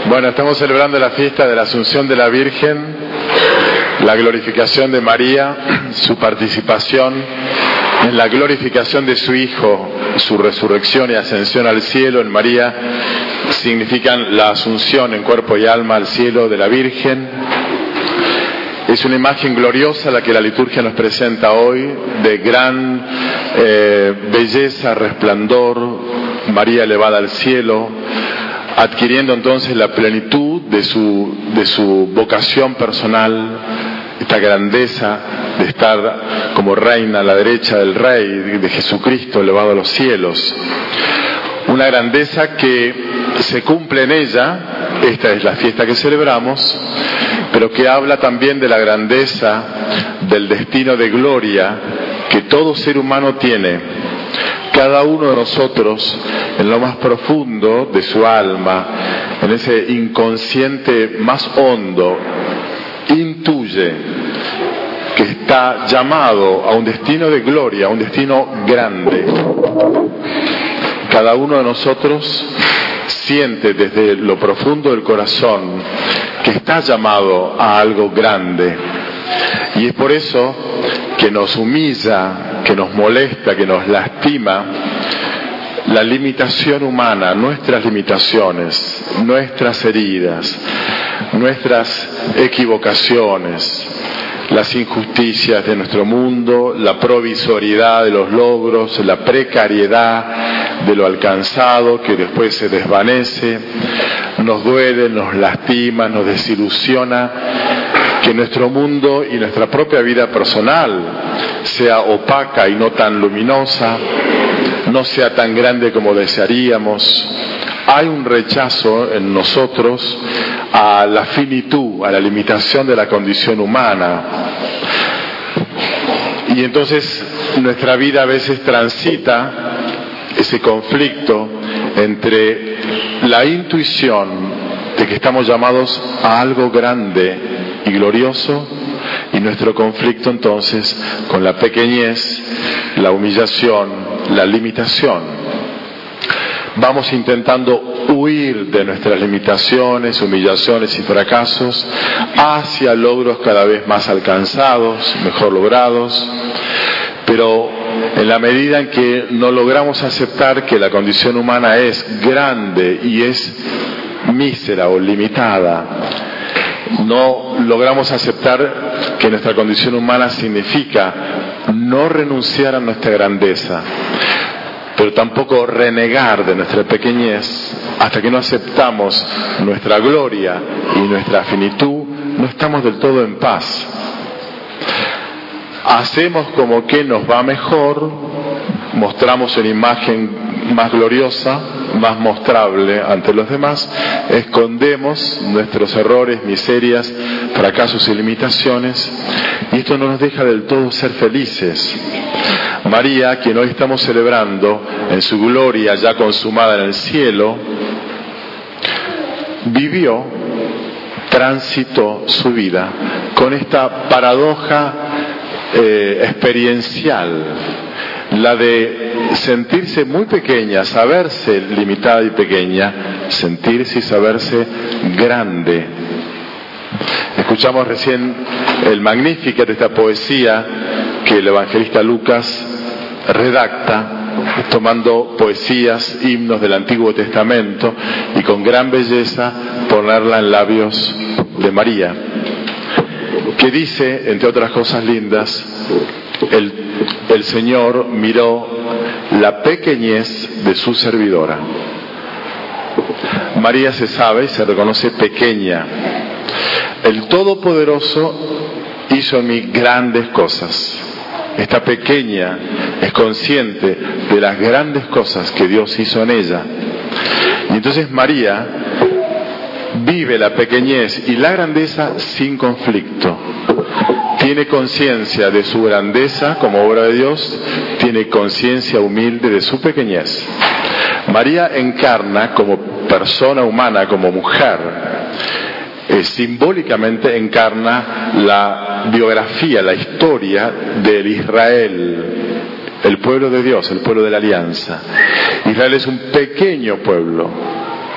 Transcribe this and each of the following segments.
Bueno, estamos celebrando la fiesta de la Asunción de la Virgen, la glorificación de María, su participación en la glorificación de su Hijo, su resurrección y ascensión al cielo. En María significan la asunción en cuerpo y alma al cielo de la Virgen. Es una imagen gloriosa la que la liturgia nos presenta hoy, de gran belleza, resplandor, María elevada al cielo, adquiriendo entonces la plenitud de su vocación personal, esta grandeza de estar como reina a la derecha del Rey, de Jesucristo elevado a los cielos. Una grandeza que se cumple en ella, esta es la fiesta que celebramos, pero que habla también de la grandeza del destino de gloria que todo ser humano tiene. Cada uno de nosotros, en lo más profundo de su alma, en ese inconsciente más hondo, intuye que está llamado a un destino de gloria, a un destino grande. Cada uno de nosotros siente desde lo profundo del corazón que está llamado a algo grande. Y es por eso que nos humilla, que nos molesta, que nos lastima la limitación humana, nuestras limitaciones, nuestras heridas, nuestras equivocaciones, las injusticias de nuestro mundo, la provisoriedad de los logros, la precariedad de lo alcanzado que después se desvanece, nos duele, nos lastima, nos desilusiona que nuestro mundo y nuestra propia vida personal sea opaca y no tan luminosa, no sea tan grande como desearíamos. Hay un rechazo en nosotros a la finitud, a la limitación de la condición humana. Y entonces nuestra vida a veces transita ese conflicto entre la intuición de que estamos llamados a algo grande y glorioso, y nuestro conflicto entonces con la pequeñez, la humillación, la limitación. Vamos intentando huir de nuestras limitaciones, humillaciones y fracasos hacia logros cada vez más alcanzados, mejor logrados, pero en la medida en que no logramos aceptar que la condición humana es grande y es mísera o limitada, no logramos aceptar que nuestra condición humana significa no renunciar a nuestra grandeza, pero tampoco renegar de nuestra pequeñez. Hasta que no aceptamos nuestra gloria y nuestra finitud, no estamos del todo en paz. Hacemos como que nos va mejor, mostramos una imagen más gloriosa, más mostrable ante los demás, escondemos nuestros errores, miserias, fracasos y limitaciones, y esto no nos deja del todo ser felices. María, quien hoy estamos celebrando en su gloria ya consumada en el cielo, vivió, transitó su vida con esta paradoja experiencial, la de sentirse muy pequeña, saberse limitada y pequeña, sentirse y saberse grande. Escuchamos recién el Magnificat de esta poesía que el evangelista Lucas redacta, tomando poesías, himnos del Antiguo Testamento, y con gran belleza ponerla en labios de María, que dice, entre otras cosas lindas, el Señor miró la pequeñez de su servidora. María se sabe y se reconoce pequeña. El Todopoderoso hizo en mí grandes cosas. Esta pequeña es consciente de las grandes cosas que Dios hizo en ella. Y entonces María vive la pequeñez y la grandeza sin conflicto. Tiene conciencia de su grandeza como obra de Dios, tiene conciencia humilde de su pequeñez. María encarna como persona humana, como mujer, simbólicamente encarna la biografía, la historia del Israel, el pueblo de Dios, el pueblo de la alianza. Israel es un pequeño pueblo,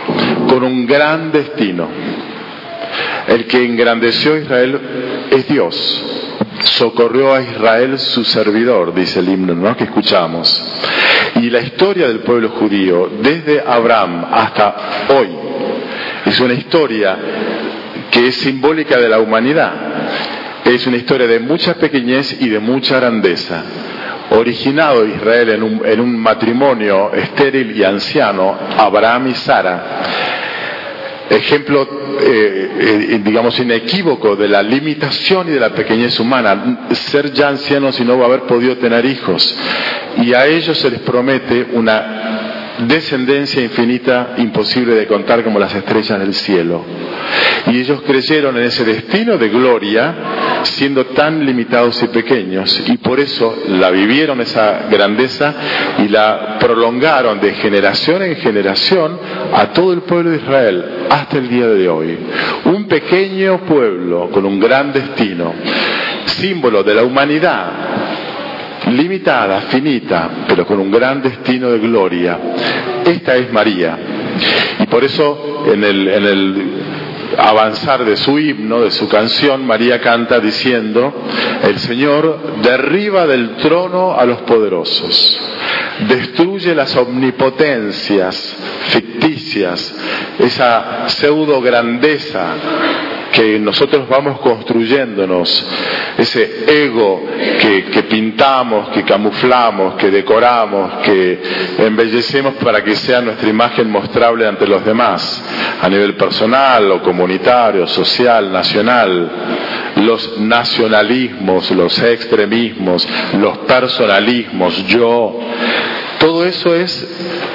con un gran destino. El que engrandeció a Israel es Dios. Socorrió a Israel su servidor, dice el himno, ¿no?, que escuchamos. Y la historia del pueblo judío, desde Abraham hasta hoy, es una historia que es simbólica de la humanidad. Es una historia de mucha pequeñez y de mucha grandeza. Originado Israel en un matrimonio estéril y anciano, Abraham y Sara, ejemplo, digamos, inequívoco de la limitación y de la pequeñez humana, ser ya ancianos y no haber podido tener hijos. Y a ellos se les promete una descendencia infinita, imposible de contar, como las estrellas del cielo. Y ellos creyeron en ese destino de gloria, siendo tan limitados y pequeños, y por eso la vivieron, esa grandeza, y la prolongaron de generación en generación a todo el pueblo de Israel hasta el día de hoy. Un pequeño pueblo con un gran destino, símbolo de la humanidad limitada, finita, pero con un gran destino de gloria. Esta es María. Y por eso en el avanzar de su himno, de su canción, María canta diciendo: el Señor derriba del trono a los poderosos, destruye las omnipotencias ficticias, esa pseudo grandeza que nosotros vamos construyéndonos, ese ego que pintamos, que camuflamos, que decoramos, que embellecemos para que sea nuestra imagen mostrable ante los demás, a nivel personal o comunitario, social, nacional. Los nacionalismos, los extremismos, los personalismos, yo, todo eso es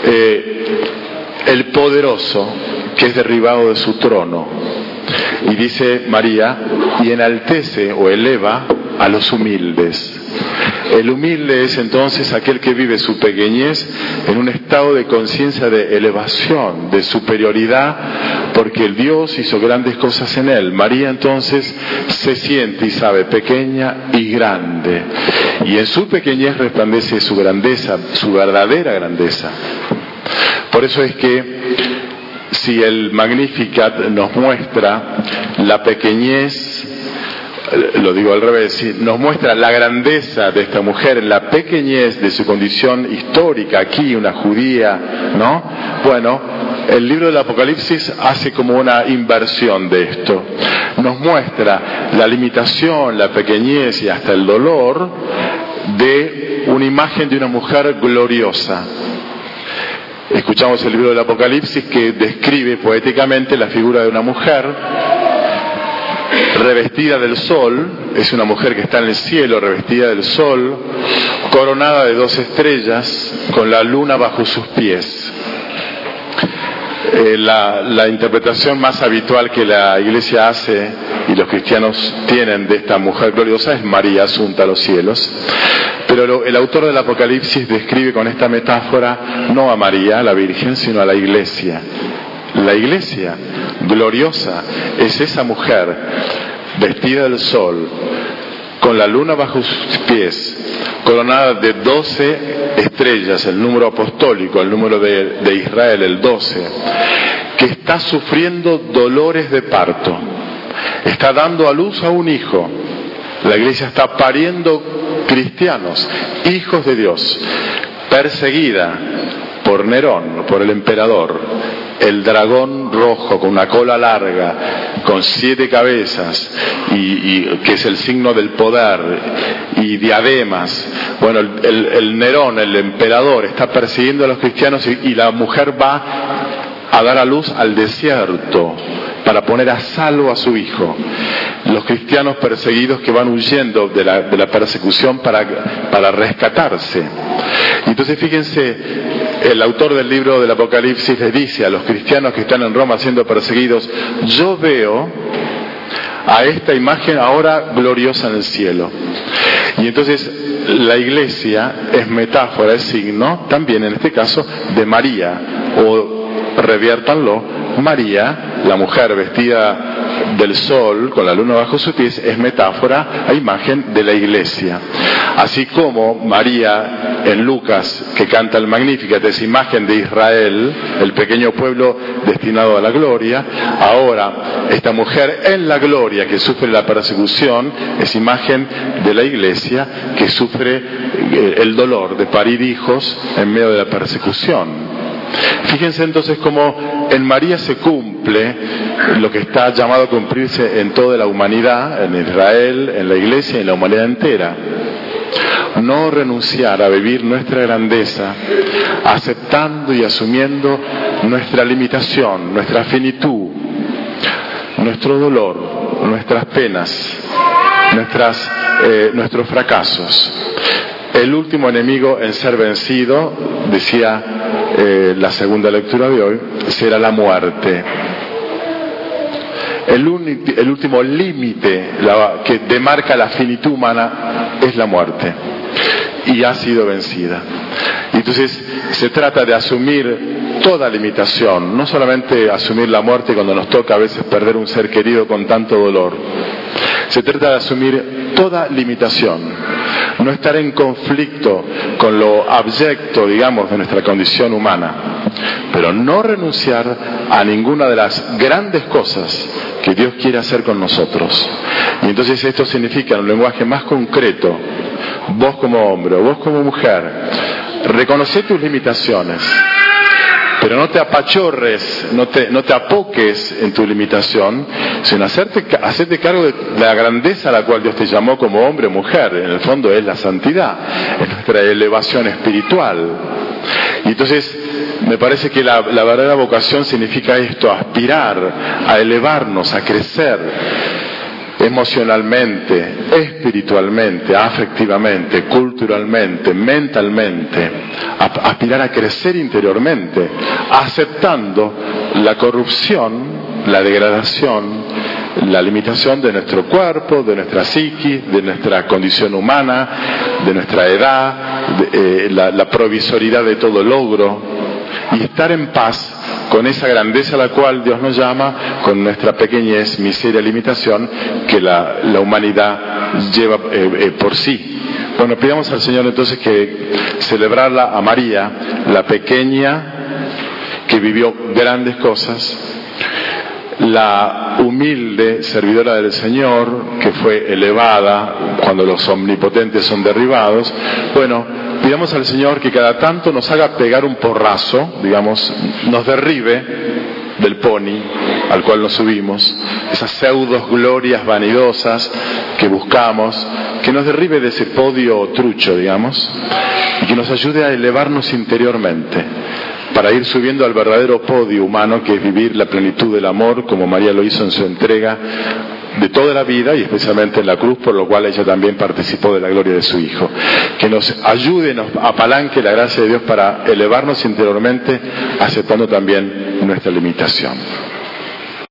el poderoso que es derribado de su trono. Y dice María, y enaltece o eleva a los humildes. El humilde es entonces aquel que vive su pequeñez en un estado de conciencia de elevación, de superioridad, porque el Dios hizo grandes cosas en él. María entonces se siente y sabe pequeña y grande, y en su pequeñez resplandece su grandeza, su verdadera grandeza. Por eso es que si el Magnificat nos muestra la pequeñez, lo digo al revés, nos muestra la grandeza de esta mujer en la pequeñez de su condición histórica, aquí una judía, ¿no? Bueno, el libro del Apocalipsis hace como una inversión de esto. Nos muestra la limitación, la pequeñez y hasta el dolor de una imagen de una mujer gloriosa. Escuchamos el libro del Apocalipsis que describe poéticamente la figura de una mujer revestida del sol. Es una mujer que está en el cielo, revestida del sol, coronada de 2 estrellas, con la luna bajo sus pies. La interpretación más habitual que la Iglesia hace y los cristianos tienen de esta mujer gloriosa es María asunta a los cielos. Pero el autor del Apocalipsis describe con esta metáfora no a María, la Virgen, sino a la Iglesia. La Iglesia gloriosa es esa mujer vestida del sol, con la luna bajo sus pies, coronada de 12 estrellas, el número apostólico, el número de Israel, el 12, que está sufriendo dolores de parto, está dando a luz a un hijo. La Iglesia está pariendo cristianos, hijos de Dios, perseguida por Nerón, por el emperador, el dragón rojo con una cola larga, con 7 cabezas, y que es el signo del poder, y diademas. Bueno, el Nerón, el emperador, está persiguiendo a los cristianos, y la mujer va a dar a luz al desierto para poner a salvo a su hijo. Los cristianos perseguidos que van huyendo de la persecución para rescatarse. Entonces fíjense, el autor del libro del Apocalipsis les dice a los cristianos que están en Roma siendo perseguidos: yo veo a esta imagen ahora gloriosa en el cielo. Y entonces la Iglesia es metáfora, es signo también en este caso de María, o reviértanlo, María, la mujer vestida del sol, con la luna bajo sus pies, es metáfora a imagen de la iglesia. Así como María en Lucas, que canta el Magnificat, es imagen de Israel, el pequeño pueblo destinado a la gloria, ahora esta mujer en la gloria que sufre la persecución es imagen de la iglesia que sufre el dolor de parir hijos en medio de la persecución. Fíjense entonces cómo en María se cumple lo que está llamado a cumplirse en toda la humanidad, en Israel, en la iglesia y en la humanidad entera. No renunciar a vivir nuestra grandeza, aceptando y asumiendo nuestra limitación, nuestra finitud, nuestro dolor, nuestras penas, nuestros fracasos. El último enemigo en ser vencido, decía la segunda lectura de hoy, será la muerte. El último límite que demarca la finitud humana es la muerte, y ha sido vencida. Y entonces se trata de asumir toda limitación, no solamente asumir la muerte cuando nos toca a veces perder un ser querido con tanto dolor. Se trata de asumir toda limitación, no estar en conflicto con lo abyecto, digamos, de nuestra condición humana, pero no renunciar a ninguna de las grandes cosas que Dios quiere hacer con nosotros. Y entonces esto significa, en un lenguaje más concreto, vos como hombre o vos como mujer, reconoce tus limitaciones, pero no te apachorres, no te apoques en tu limitación, sino hacerte cargo de la grandeza a la cual Dios te llamó como hombre o mujer. En el fondo es la santidad, es nuestra elevación espiritual. Y entonces me parece que la verdadera vocación significa esto, aspirar a elevarnos, a crecer emocionalmente, espiritualmente, afectivamente, culturalmente, mentalmente, aspirar a crecer interiormente, aceptando la corrupción, la degradación, la limitación de nuestro cuerpo, de nuestra psiquis, de nuestra condición humana, de nuestra edad, la provisoriedad de todo logro, y estar en paz con esa grandeza a la cual Dios nos llama, con nuestra pequeñez, miseria, limitación que la humanidad lleva por sí. Bueno, pidamos al Señor entonces que celebrarla a María, la pequeña que vivió grandes cosas, la humilde servidora del Señor que fue elevada cuando los omnipotentes son derribados. Bueno, pidamos al Señor que cada tanto nos haga pegar un porrazo, digamos, nos derribe del pony al cual nos subimos, esas pseudos glorias vanidosas que buscamos, que nos derribe de ese podio trucho, digamos, y que nos ayude a elevarnos interiormente para ir subiendo al verdadero podio humano, que es vivir la plenitud del amor como María lo hizo en su entrega de toda la vida y especialmente en la cruz, por lo cual ella también participó de la gloria de su Hijo. Que nos ayude, nos apalanque la gracia de Dios para elevarnos interiormente, aceptando también nuestra limitación.